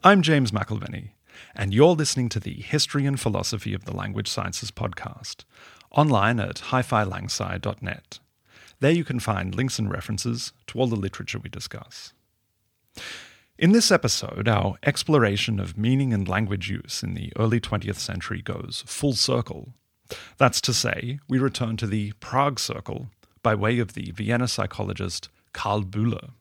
I'm James McElvenney, and you're listening to the History and Philosophy of the Language Sciences podcast, online at hifilangsi.net. There you can find links and references to all the literature we discuss. In this episode, our exploration of meaning and language use in the early 20th century goes full circle. That's to say, we return to the Prague Circle by way of the Vienna psychologist Karl Bühler.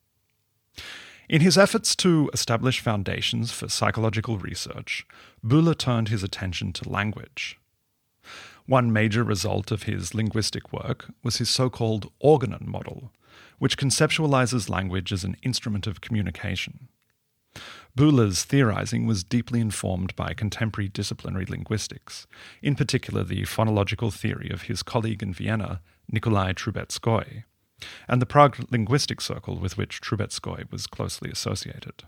In his efforts to establish foundations for psychological research, Bühler turned his attention to language. One major result of his linguistic work was his so-called Organon model, which conceptualizes language as an instrument of communication. Bühler's theorizing was deeply informed by contemporary disciplinary linguistics, in particular the phonological theory of his colleague in Vienna, Nikolai Trubetskoy, and the Prague linguistic circle with which Trubetskoy was closely associated.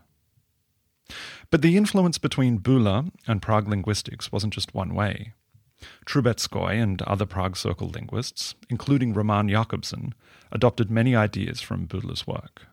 But the influence between Bühler and Prague linguistics wasn't just one way. Trubetskoy and other Prague circle linguists, including Roman Jakobson, adopted many ideas from Bühler's work.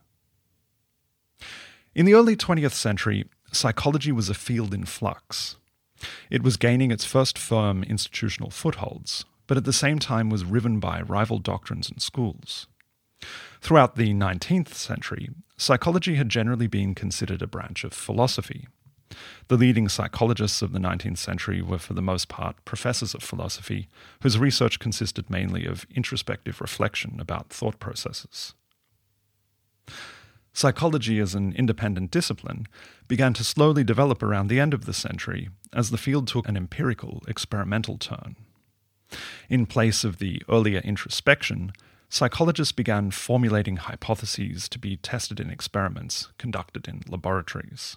In the early 20th century, psychology was a field in flux. It was gaining its first firm institutional footholds, but at the same time was riven by rival doctrines and schools. Throughout the 19th century, psychology had generally been considered a branch of philosophy. The leading psychologists of the 19th century were for the most part professors of philosophy, whose research consisted mainly of introspective reflection about thought processes. Psychology as an independent discipline began to slowly develop around the end of the century as the field took an empirical, experimental turn. In place of the earlier introspection, psychologists began formulating hypotheses to be tested in experiments conducted in laboratories.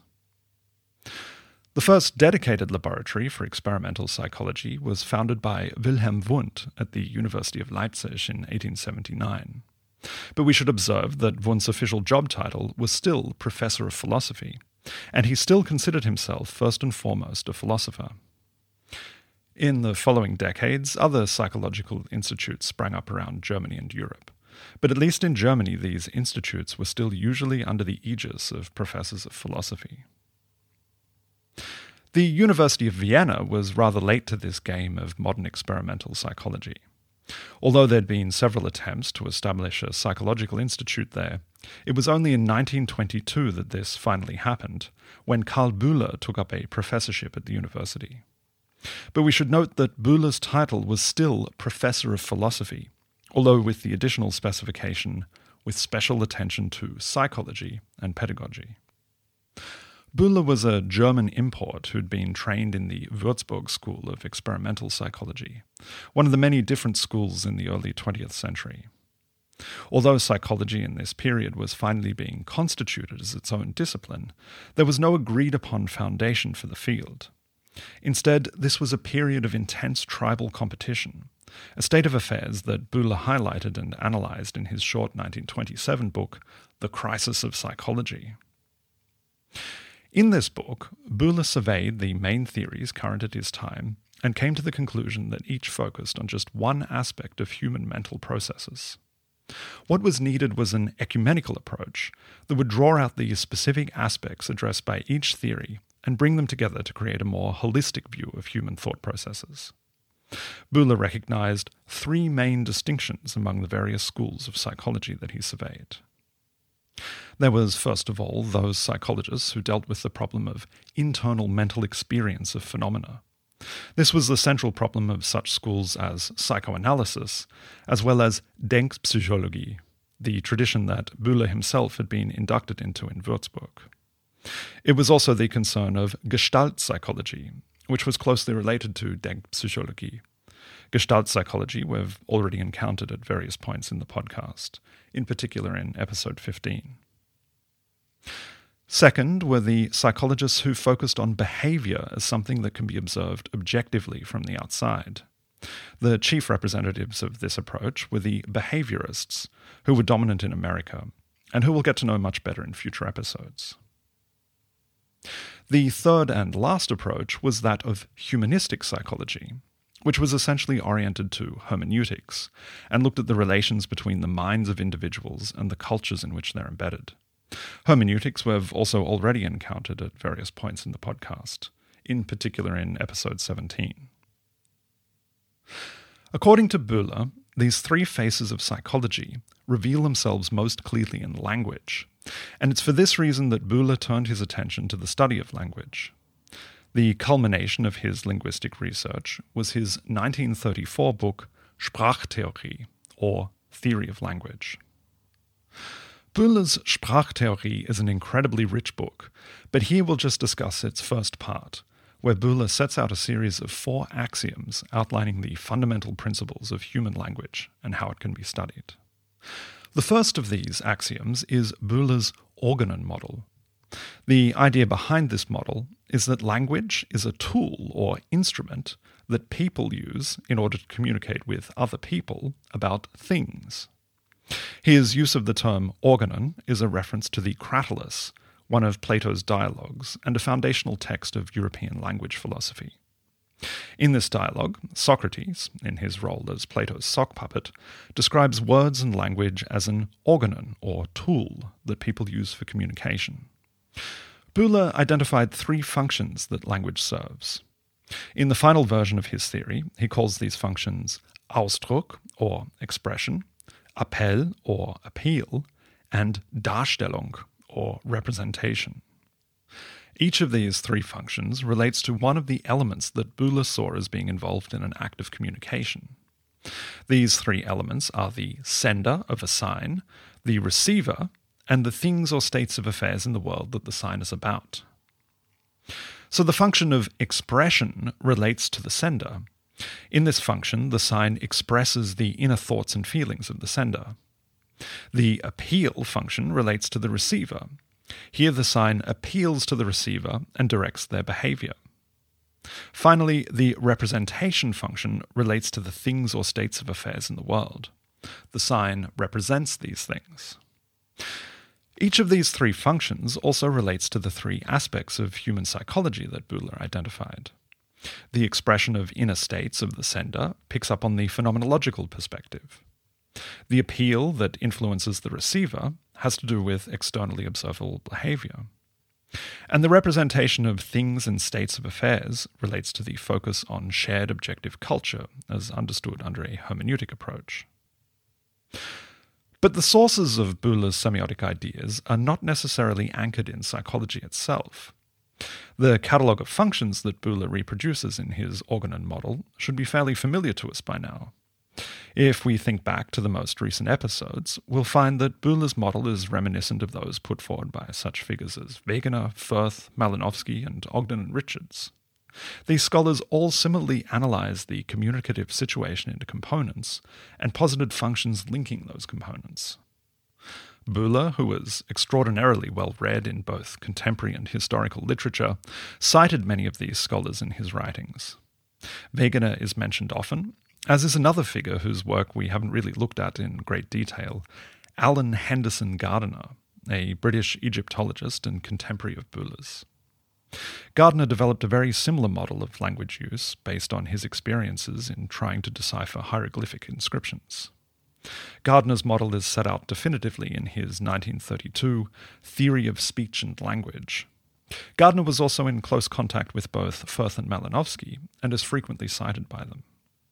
The first dedicated laboratory for experimental psychology was founded by Wilhelm Wundt at the University of Leipzig in 1879. But we should observe that Wundt's official job title was still Professor of Philosophy, and he still considered himself first and foremost a philosopher. In the following decades, other psychological institutes sprang up around Germany and Europe. But at least in Germany, these institutes were still usually under the aegis of professors of philosophy. The University of Vienna was rather late to this game of modern experimental psychology. Although there had been several attempts to establish a psychological institute there, it was only in 1922 that this finally happened, when Karl Bühler took up a professorship at the university. But we should note that Bühler's title was still Professor of Philosophy, although with the additional specification, with special attention to psychology and pedagogy. Bühler was a German import who'd been trained in the Würzburg School of Experimental Psychology, one of the many different schools in the early 20th century. Although psychology in this period was finally being constituted as its own discipline, there was no agreed-upon foundation for the field. Instead, this was a period of intense tribal competition, a state of affairs that Bühler highlighted and analyzed in his short 1927 book, The Crisis of Psychology. In this book, Bühler surveyed the main theories current at his time and came to the conclusion that each focused on just one aspect of human mental processes. What was needed was an ecumenical approach that would draw out the specific aspects addressed by each theory and bring them together to create a more holistic view of human thought processes. Bühler recognized three main distinctions among the various schools of psychology that he surveyed. There was, first of all, those psychologists who dealt with the problem of internal mental experience of phenomena. This was the central problem of such schools as psychoanalysis, as well as Denkpsychologie, the tradition that Bühler himself had been inducted into in Würzburg. It was also the concern of Gestalt psychology, which was closely related to Denkpsychologie. Gestalt psychology we've already encountered at various points in the podcast, in particular in episode 15. Second were the psychologists who focused on behavior as something that can be observed objectively from the outside. The chief representatives of this approach were the behaviorists, who were dominant in America, and who we'll get to know much better in future episodes. The third and last approach was that of humanistic psychology, which was essentially oriented to hermeneutics and looked at the relations between the minds of individuals and the cultures in which they're embedded. Hermeneutics we've also already encountered at various points in the podcast, in particular in episode 17. According to Bühler, these three faces of psychology reveal themselves most clearly in language, and it's for this reason that Bühler turned his attention to the study of language. The culmination of his linguistic research was his 1934 book Sprachtheorie, or Theory of Language. Bühler's Sprachtheorie is an incredibly rich book, but here we'll just discuss its first part, where Bühler sets out a series of 4 axioms outlining the fundamental principles of human language and how it can be studied. The first of these axioms is Bühler's Organon model. The idea behind this model is that language is a tool or instrument that people use in order to communicate with other people about things. His use of the term organon is a reference to the Cratylus, one of Plato's dialogues and a foundational text of European language philosophy. In this dialogue, Socrates, in his role as Plato's sock puppet, describes words and language as an organon or tool that people use for communication. Bühler identified 3 functions that language serves. In the final version of his theory, he calls these functions Ausdruck, or expression, Appell, or appeal, and Darstellung, or representation. Each of these 3 functions relates to one of the elements that Bühler saw as being involved in an act of communication. These 3 elements are the sender of a sign, the receiver, and the things or states of affairs in the world that the sign is about. So the function of expression relates to the sender. In this function, the sign expresses the inner thoughts and feelings of the sender. The appeal function relates to the receiver. Here the sign appeals to the receiver and directs their behavior. Finally, the representation function relates to the things or states of affairs in the world. The sign represents these things. Each of these 3 functions also relates to the 3 aspects of human psychology that Bühler identified. The expression of inner states of the sender picks up on the phenomenological perspective. The appeal that influences the receiver has to do with externally observable behavior. And the representation of things and states of affairs relates to the focus on shared objective culture as understood under a hermeneutic approach. But the sources of Bühler's semiotic ideas are not necessarily anchored in psychology itself. The catalogue of functions that Bühler reproduces in his Organon model should be fairly familiar to us by now. If we think back to the most recent episodes, we'll find that Bühler's model is reminiscent of those put forward by such figures as Wegener, Firth, Malinowski, and Ogden and Richards. These scholars all similarly analyzed the communicative situation into components and posited functions linking those components. Bühler, who was extraordinarily well read in both contemporary and historical literature, cited many of these scholars in his writings. Wegener is mentioned often, as is another figure whose work we haven't really looked at in great detail, Alan Henderson Gardiner, a British Egyptologist and contemporary of Bühler's. Gardiner developed a very similar model of language use based on his experiences in trying to decipher hieroglyphic inscriptions. Gardiner's model is set out definitively in his 1932 Theory of Speech and Language. Gardiner was also in close contact with both Firth and Malinowski and is frequently cited by them.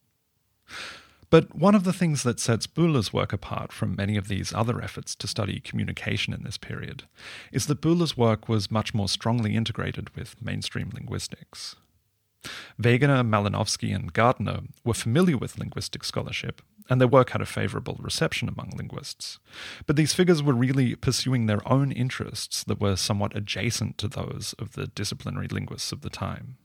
But one of the things that sets Bühler's work apart from many of these other efforts to study communication in this period is that Bühler's work was much more strongly integrated with mainstream linguistics. Wegener, Malinowski, and Gardiner were familiar with linguistic scholarship, and their work had a favorable reception among linguists. But these figures were really pursuing their own interests that were somewhat adjacent to those of the disciplinary linguists of the time.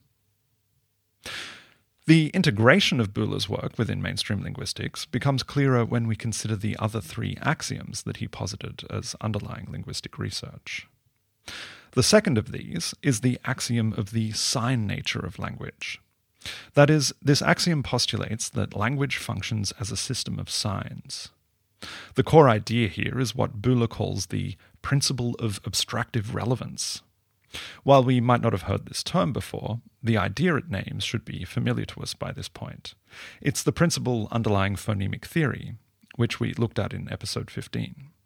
The integration of Bühler's work within mainstream linguistics becomes clearer when we consider the other 3 axioms that he posited as underlying linguistic research. The second of these is the axiom of the sign nature of language. That is, this axiom postulates that language functions as a system of signs. The core idea here is what Bühler calls the principle of abstractive relevance. While we might not have heard this term before, the idea it names should be familiar to us by this point. It's the principle underlying phonemic theory, which we looked at in episode 15.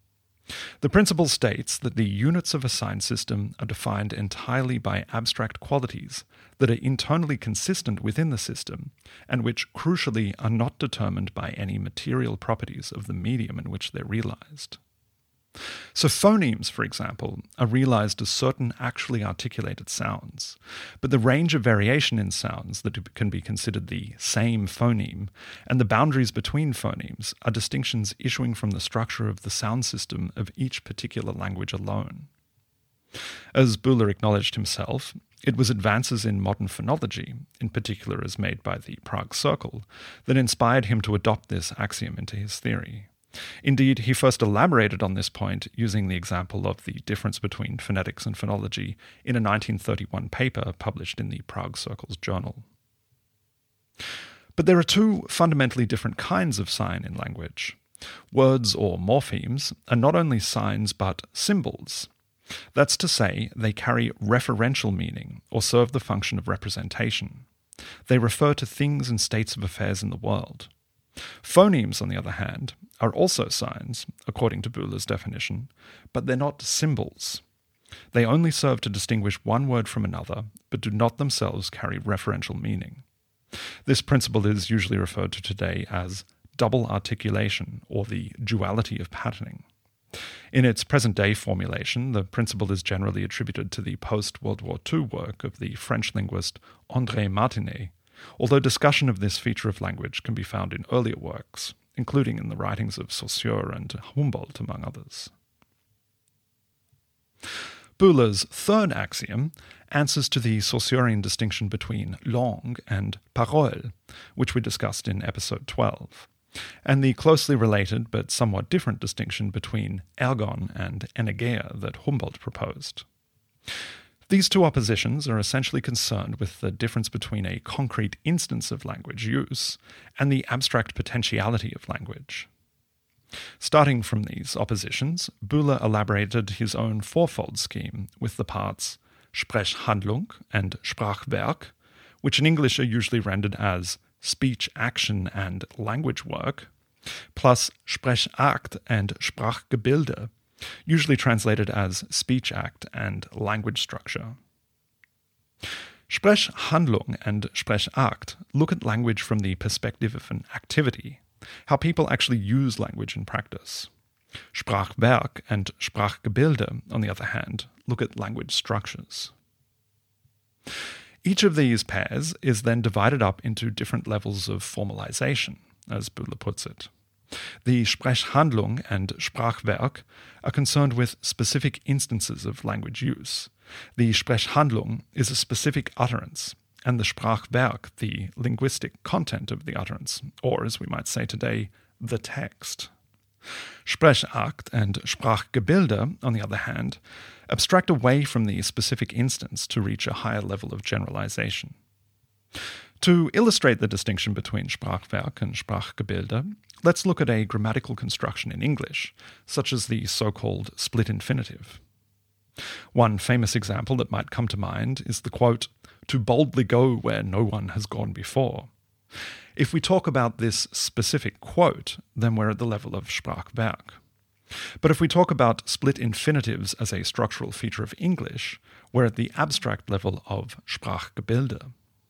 The principle states that the units of a sign system are defined entirely by abstract qualities that are internally consistent within the system and which, crucially, are not determined by any material properties of the medium in which they're realized. So phonemes, for example, are realized as certain actually articulated sounds, but the range of variation in sounds that can be considered the same phoneme and the boundaries between phonemes are distinctions issuing from the structure of the sound system of each particular language alone. As Bühler acknowledged himself, it was advances in modern phonology, in particular as made by the Prague Circle, that inspired him to adopt this axiom into his theory. Indeed, he first elaborated on this point using the example of the difference between phonetics and phonology in a 1931 paper published in the Prague Circle's journal. But there are two fundamentally different kinds of sign in language. Words or morphemes are not only signs but symbols. That's to say, they carry referential meaning or serve the function of representation. They refer to things and states of affairs in the world. Phonemes, on the other hand, are also signs, according to Bühler's definition, but they're not symbols. They only serve to distinguish one word from another, but do not themselves carry referential meaning. This principle is usually referred to today as double articulation, or the duality of patterning. In its present-day formulation, the principle is generally attributed to the post-World War II work of the French linguist André Martinet, although discussion of this feature of language can be found in earlier works, including in the writings of Saussure and Humboldt, among others. Bühler's third axiom answers to the Saussurean distinction between langue and parole, which we discussed in episode 12, and the closely related but somewhat different distinction between ergon and energeia that Humboldt proposed. These two oppositions are essentially concerned with the difference between a concrete instance of language use and the abstract potentiality of language. Starting from these oppositions, Bühler elaborated his own fourfold scheme with the parts Sprechhandlung and Sprachwerk, which in English are usually rendered as speech action and language work, plus Sprechakt and Sprachgebilde, usually translated as speech act and language structure. Sprechhandlung and Sprechakt look at language from the perspective of an activity, how people actually use language in practice. Sprachwerk and Sprachgebilde, on the other hand, look at language structures. Each of these pairs is then divided up into different levels of formalization, as Bühler puts it. The Sprechhandlung and Sprachwerk are concerned with specific instances of language use. The Sprechhandlung is a specific utterance, and the Sprachwerk the linguistic content of the utterance, or as we might say today, the text. Sprechakt and Sprachgebilde, on the other hand, abstract away from the specific instance to reach a higher level of generalization. To illustrate the distinction between Sprachwerk and Sprachgebilde, let's look at a grammatical construction in English, such as the so-called split infinitive. One famous example that might come to mind is the quote, "to boldly go where no one has gone before." If we talk about this specific quote, then we're at the level of Sprachwerk. But if we talk about split infinitives as a structural feature of English, we're at the abstract level of Sprachgebilde.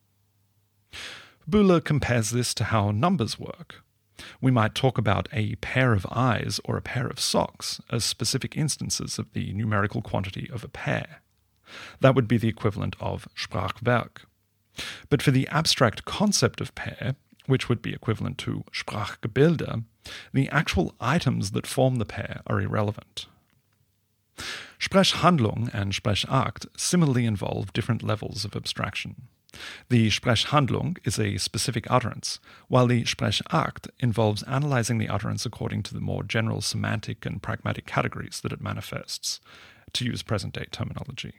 Bühler compares this to how numbers work. We might talk about a pair of eyes or a pair of socks as specific instances of the numerical quantity of a pair. That would be the equivalent of Sprachwerk. But for the abstract concept of pair, which would be equivalent to Sprachgebilde, the actual items that form the pair are irrelevant. Sprechhandlung and Sprechakt similarly involve different levels of abstraction. The Sprechhandlung is a specific utterance, while the Sprechakt involves analyzing the utterance according to the more general semantic and pragmatic categories that it manifests, to use present-day terminology.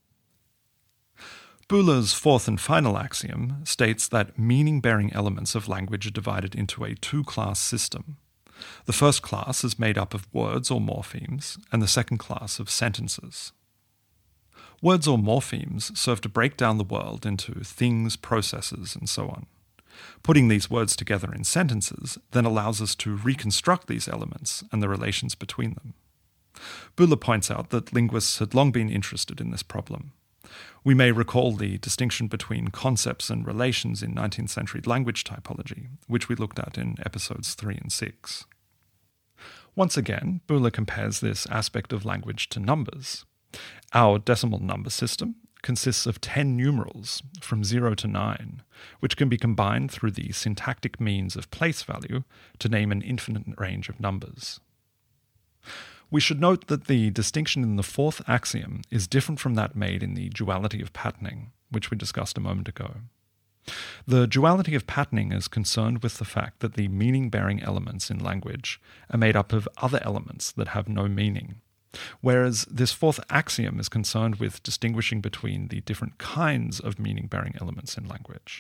Bühler's fourth and final axiom states that meaning-bearing elements of language are divided into a two-class system. The first class is made up of words or morphemes, and the second class of sentences. Words or morphemes serve to break down the world into things, processes, and so on. Putting these words together in sentences then allows us to reconstruct these elements and the relations between them. Bühler points out that linguists had long been interested in this problem. We may recall the distinction between concepts and relations in 19th century language typology, which we looked at in episodes 3 and 6. Once again, Bühler compares this aspect of language to numbers. Our decimal number system consists of 10 numerals from 0 to 9, which can be combined through the syntactic means of place value to name an infinite range of numbers. We should note that the distinction in the fourth axiom is different from that made in the duality of patterning, which we discussed a moment ago. The duality of patterning is concerned with the fact that the meaning-bearing elements in language are made up of other elements that have no meaning, whereas this fourth axiom is concerned with distinguishing between the different kinds of meaning-bearing elements in language.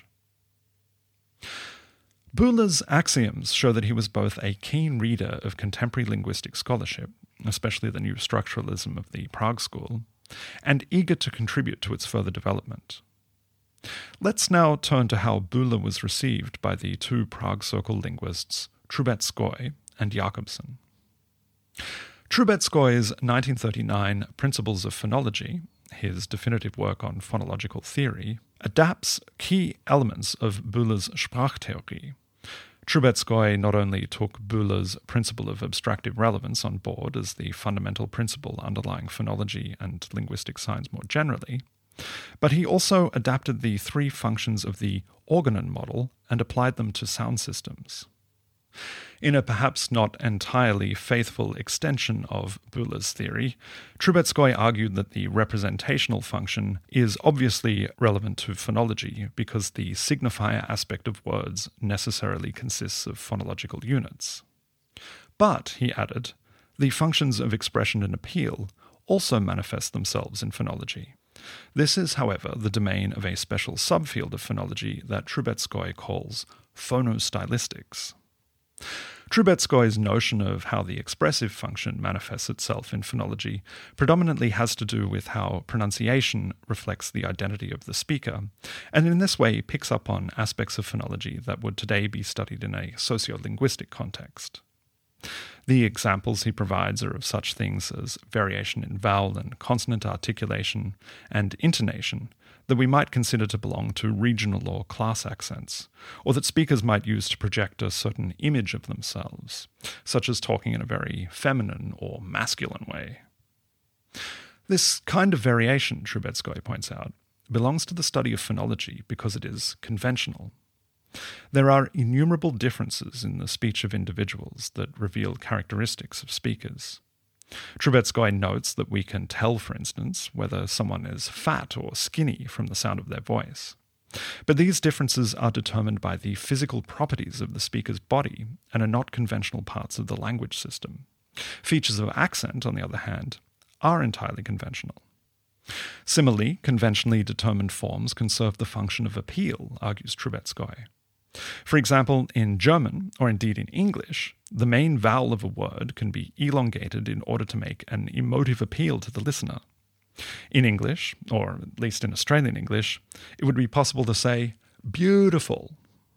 Bühler's axioms show that he was both a keen reader of contemporary linguistic scholarship, especially the new structuralism of the Prague School, and eager to contribute to its further development. Let's now turn to how Bühler was received by the two Prague Circle linguists, Trubetskoy and Jakobson. Trubetskoy's 1939 Principles of Phonology, his definitive work on phonological theory, adapts key elements of Bühler's Sprachtheorie. Trubetskoy not only took Bühler's principle of abstractive relevance on board as the fundamental principle underlying phonology and linguistic science more generally, but he also adapted the three functions of the Organon model and applied them to sound systems. In a perhaps not entirely faithful extension of Bühler's theory, Trubetskoy argued that the representational function is obviously relevant to phonology because the signifier aspect of words necessarily consists of phonological units. But, he added, the functions of expression and appeal also manifest themselves in phonology. This is, however, the domain of a special subfield of phonology that Trubetskoy calls phonostylistics. Trubetskoy's notion of how the expressive function manifests itself in phonology predominantly has to do with how pronunciation reflects the identity of the speaker, and in this way picks up on aspects of phonology that would today be studied in a sociolinguistic context. The examples he provides are of such things as variation in vowel and consonant articulation and intonation that we might consider to belong to regional or class accents, or that speakers might use to project a certain image of themselves, such as talking in a very feminine or masculine way. This kind of variation, Trubetskoy points out, belongs to the study of phonology because it is conventional. There are innumerable differences in the speech of individuals that reveal characteristics of speakers. Trubetskoy notes that we can tell, for instance, whether someone is fat or skinny from the sound of their voice. But these differences are determined by the physical properties of the speaker's body and are not conventional parts of the language system. Features of accent, on the other hand, are entirely conventional. Similarly, conventionally determined forms can serve the function of appeal, argues Trubetskoy. For example, in German, or indeed in English, the main vowel of a word can be elongated in order to make an emotive appeal to the listener. In English, or at least in Australian English, it would be possible to say, beautiful.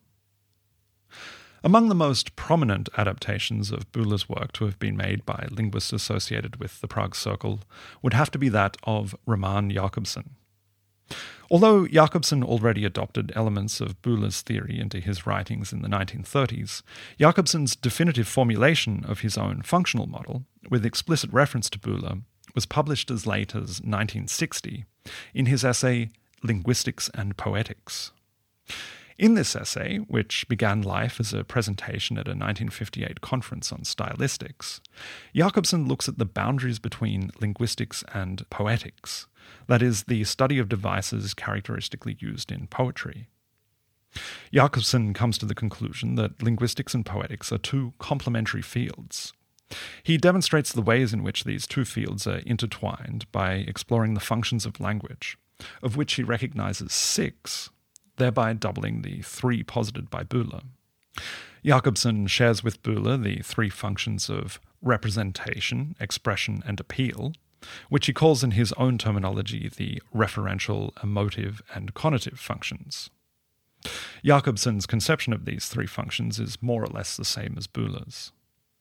Among the most prominent adaptations of Bühler's work to have been made by linguists associated with the Prague Circle would have to be that of Roman Jakobson. Although Jakobson already adopted elements of Bühler's theory into his writings in the 1930s, Jakobson's definitive formulation of his own functional model, with explicit reference to Bühler, was published as late as 1960 in his essay Linguistics and Poetics. In this essay, which began life as a presentation at a 1958 conference on stylistics, Jakobson looks at the boundaries between linguistics and poetics, that is, the study of devices characteristically used in poetry. Jakobson comes to the conclusion that linguistics and poetics are two complementary fields. He demonstrates the ways in which these two fields are intertwined by exploring the functions of language, of which he recognizes 6, thereby doubling the 3 posited by Bühler. Jakobson shares with Bühler the 3 functions of representation, expression, and appeal, which he calls in his own terminology the referential, emotive, and conative functions. Jakobson's conception of these 3 functions is more or less the same as Bühler's.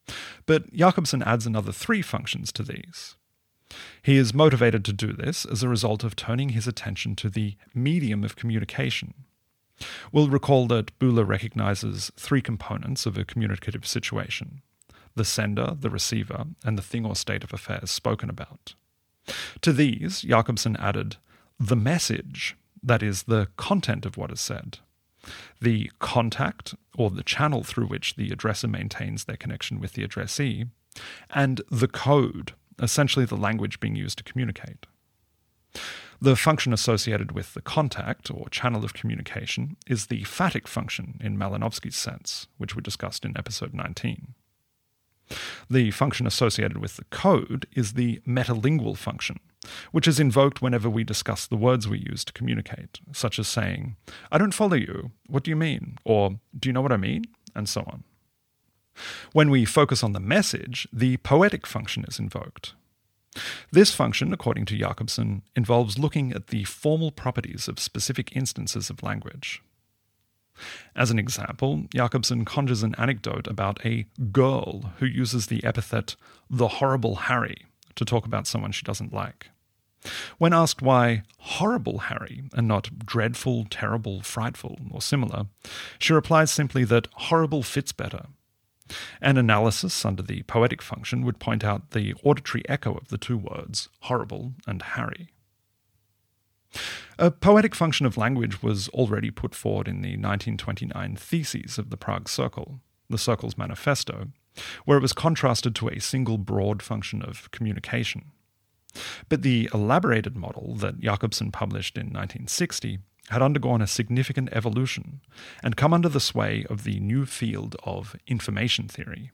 But Jakobson adds another 3 functions to these. He is motivated to do this as a result of turning his attention to the medium of communication. We'll recall that Bühler recognizes 3 components of a communicative situation: the sender, the receiver, and the thing or state of affairs spoken about. To these, Jakobson added the message, that is, the content of what is said, the contact, or the channel through which the addresser maintains their connection with the addressee, and the code, essentially the language being used to communicate. The function associated with the contact, or channel of communication, is the phatic function in Malinowski's sense, which we discussed in episode 19. The function associated with the code is the metalingual function, which is invoked whenever we discuss the words we use to communicate, such as saying, "I don't follow you, what do you mean?" or "Do you know what I mean?" and so on. When we focus on the message, the poetic function is invoked. This function, according to Jakobson, involves looking at the formal properties of specific instances of language. As an example, Jakobson conjures an anecdote about a girl who uses the epithet "the horrible Harry" to talk about someone she doesn't like. When asked why horrible Harry and not dreadful, terrible, frightful, or similar, she replies simply that horrible fits better. An analysis under the poetic function would point out the auditory echo of the 2 words, horrible and Harry. A poetic function of language was already put forward in the 1929 Theses of the Prague Circle, the Circle's manifesto, where it was contrasted to a single broad function of communication. But the elaborated model that Jakobson published in 1960 had undergone a significant evolution and come under the sway of the new field of information theory.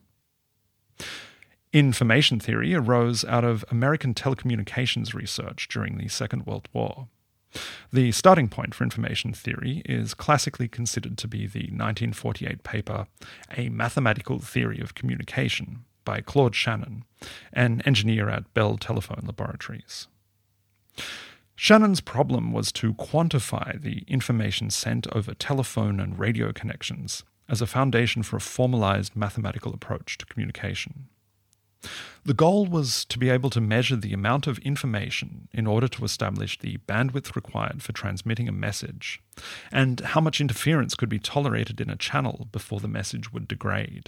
Information theory arose out of American telecommunications research during the Second World War. The starting point for information theory is classically considered to be the 1948 paper A Mathematical Theory of Communication by Claude Shannon, an engineer at Bell Telephone Laboratories. Shannon's problem was to quantify the information sent over telephone and radio connections as a foundation for a formalized mathematical approach to communication. The goal was to be able to measure the amount of information in order to establish the bandwidth required for transmitting a message, and how much interference could be tolerated in a channel before the message would degrade.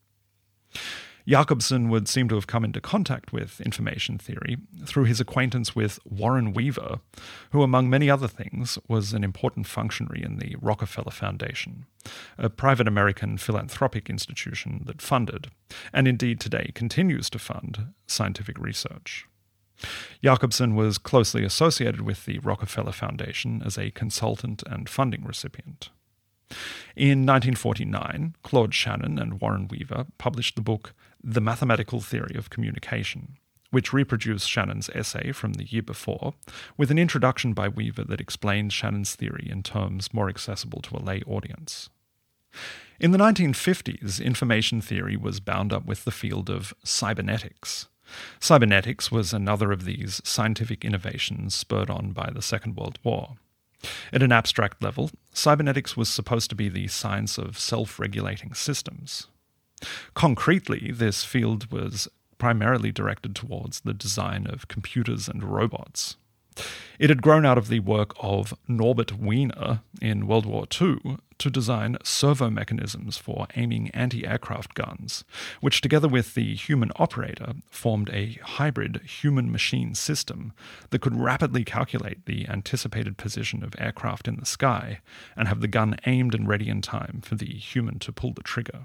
Jakobson would seem to have come into contact with information theory through his acquaintance with Warren Weaver, who, among many other things, was an important functionary in the Rockefeller Foundation, a private American philanthropic institution that funded, and indeed today continues to fund, scientific research. Jakobson was closely associated with the Rockefeller Foundation as a consultant and funding recipient. In 1949, Claude Shannon and Warren Weaver published the book The Mathematical Theory of Communication, which reproduced Shannon's essay from the year before, with an introduction by Weaver that explained Shannon's theory in terms more accessible to a lay audience. In the 1950s, information theory was bound up with the field of cybernetics. Cybernetics was another of these scientific innovations spurred on by the Second World War. At an abstract level, cybernetics was supposed to be the science of self-regulating systems. Concretely, this field was primarily directed towards the design of computers and robots. It had grown out of the work of Norbert Wiener in World War II to design servo mechanisms for aiming anti-aircraft guns, which together with the human operator formed a hybrid human-machine system that could rapidly calculate the anticipated position of aircraft in the sky and have the gun aimed and ready in time for the human to pull the trigger.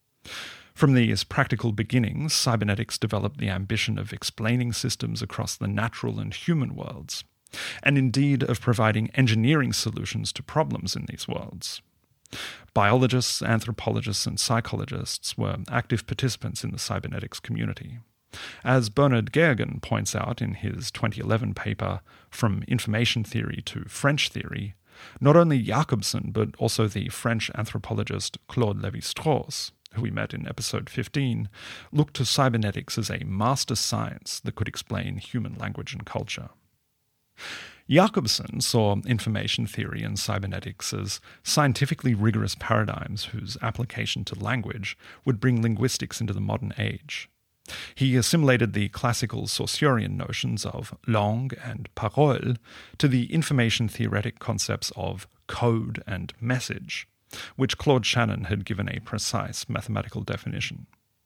From these practical beginnings, cybernetics developed the ambition of explaining systems across the natural and human worlds, and indeed of providing engineering solutions to problems in these worlds. Biologists, anthropologists, and psychologists were active participants in the cybernetics community. As Bernard Guerguin points out in his 2011 paper, From Information Theory to French Theory, not only Jakobson but also the French anthropologist Claude Lévi-Strauss, who we met in episode 15, looked to cybernetics as a master science that could explain human language and culture. Jakobson saw information theory and cybernetics as scientifically rigorous paradigms whose application to language would bring linguistics into the modern age. He assimilated the classical Saussurean notions of langue and parole to the information theoretic concepts of code and message, which Claude Shannon had given a precise mathematical definition.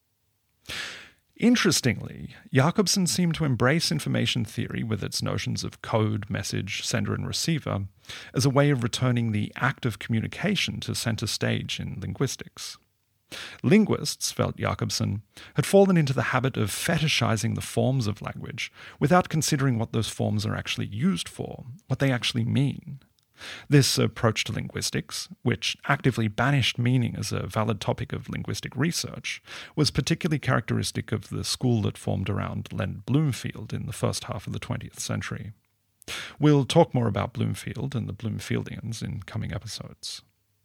Interestingly, Jakobson seemed to embrace information theory with its notions of code, message, sender and receiver as a way of returning the act of communication to center stage in linguistics. Linguists, felt Jakobson, had fallen into the habit of fetishizing the forms of language without considering what those forms are actually used for, what they actually mean. This approach to linguistics, which actively banished meaning as a valid topic of linguistic research, was particularly characteristic of the school that formed around Leonard Bloomfield in the first half of the 20th century. We'll talk more about Bloomfield and the Bloomfieldians in coming episodes.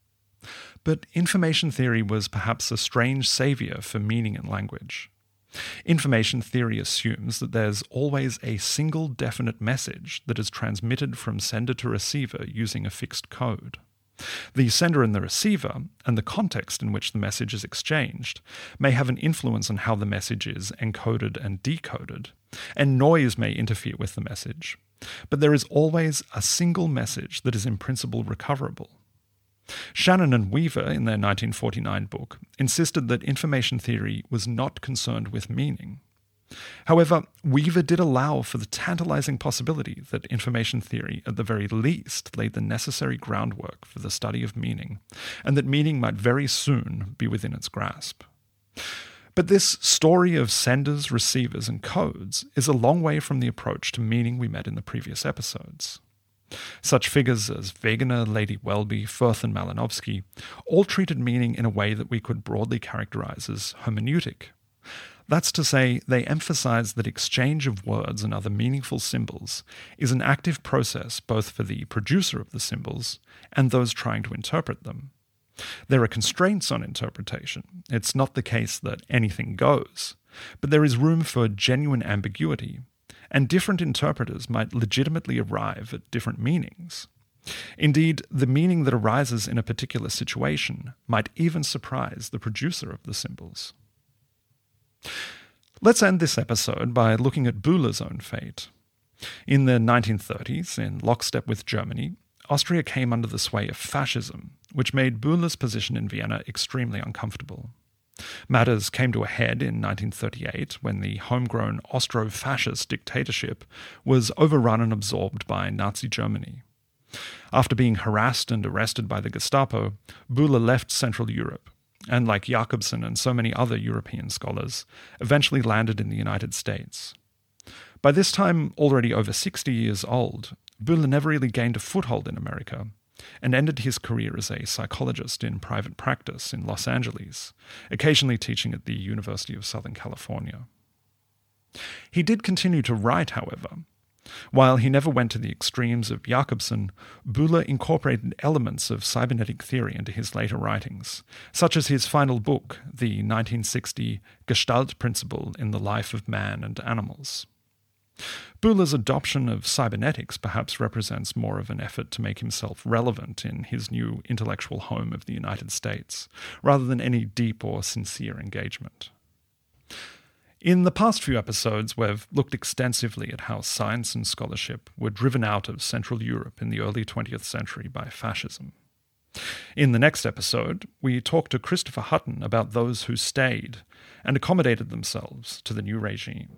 But information theory was perhaps a strange savior for meaning in language. Information theory assumes that there's always a single definite message that is transmitted from sender to receiver using a fixed code. The sender and the receiver, and the context in which the message is exchanged, may have an influence on how the message is encoded and decoded, and noise may interfere with the message. But there is always a single message that is in principle recoverable. Shannon and Weaver, in their 1949 book, insisted that information theory was not concerned with meaning. However, Weaver did allow for the tantalizing possibility that information theory, at the very least, laid the necessary groundwork for the study of meaning, and that meaning might very soon be within its grasp. But this story of senders, receivers, and codes is a long way from the approach to meaning we met in the previous episodes. Such figures as Wegener, Lady Welby, Firth, and Malinowski all treated meaning in a way that we could broadly characterize as hermeneutic. That's to say, they emphasize that exchange of words and other meaningful symbols is an active process both for the producer of the symbols and those trying to interpret them. There are constraints on interpretation. It's not the case that anything goes, but there is room for genuine ambiguity, and different interpreters might legitimately arrive at different meanings. Indeed, the meaning that arises in a particular situation might even surprise the producer of the symbols. Let's end this episode by looking at Bülow's own fate. In the 1930s, in lockstep with Germany, Austria came under the sway of fascism, which made Bülow's position in Vienna extremely uncomfortable. Matters came to a head in 1938 when the homegrown Austro-fascist dictatorship was overrun and absorbed by Nazi Germany. After being harassed and arrested by the Gestapo, Bülow left Central Europe, and like Jakobson and so many other European scholars, eventually landed in the United States. By this time, already over 60 years old, Bülow never really gained a foothold in America, and ended his career as a psychologist in private practice in Los Angeles, occasionally teaching at the University of Southern California. He did continue to write, however. While he never went to the extremes of Jakobson, Bülow incorporated elements of cybernetic theory into his later writings, such as his final book, the 1960 Gestalt Principle in the Life of Man and Animals. Bülow's adoption of cybernetics perhaps represents more of an effort to make himself relevant in his new intellectual home of the United States, rather than any deep or sincere engagement. In the past few episodes, we've looked extensively at how science and scholarship were driven out of Central Europe in the early 20th century by fascism. In the next episode, we talk to Christopher Hutton about those who stayed and accommodated themselves to the new regime.